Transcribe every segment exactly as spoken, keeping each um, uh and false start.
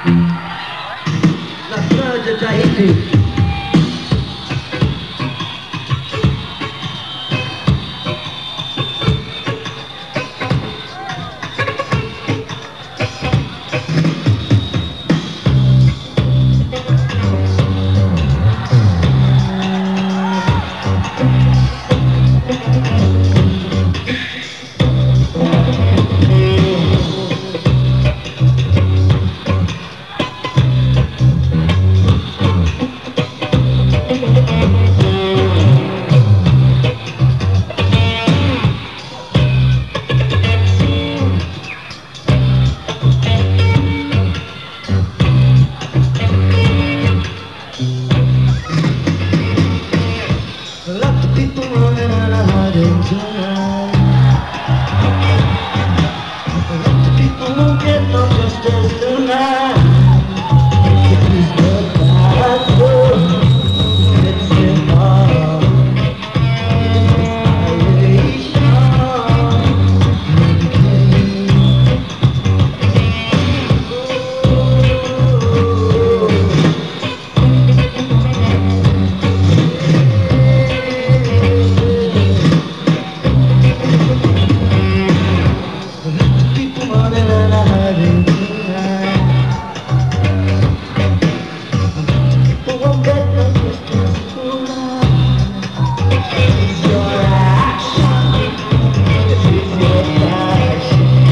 La fleur de Tahiti. Lots of people running out of hiding tonight. Lots of people won't get no justice tonight. It's the bad world. It's immoral. It's people running out of hiding tonight. People won't get no justice tonight. It's your action. This is your passion.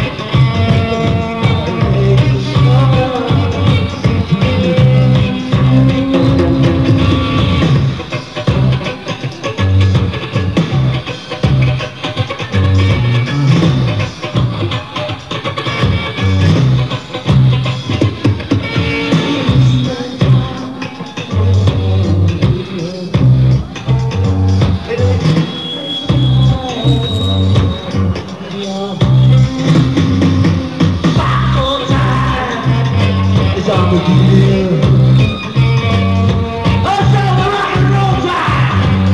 It's on the deal. Let's have the rock and roll time.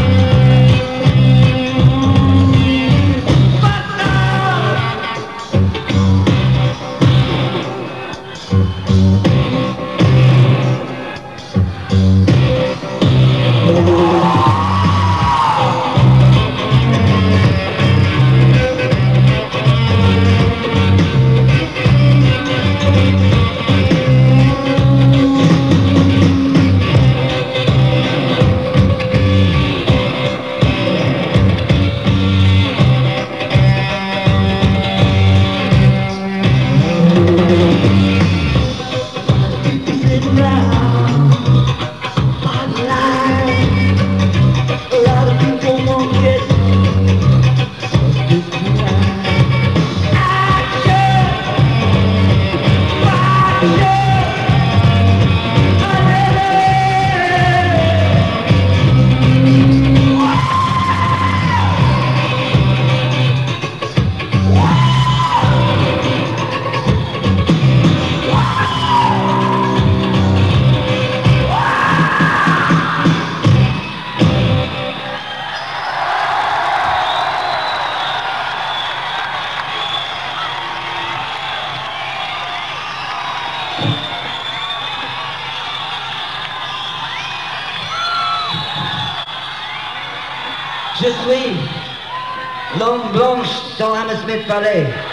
But now, people sitting around on the line. A lot of people won't get justice tonight. Action! Action! Je suis l'homme blanche dans Hammersmith Valley.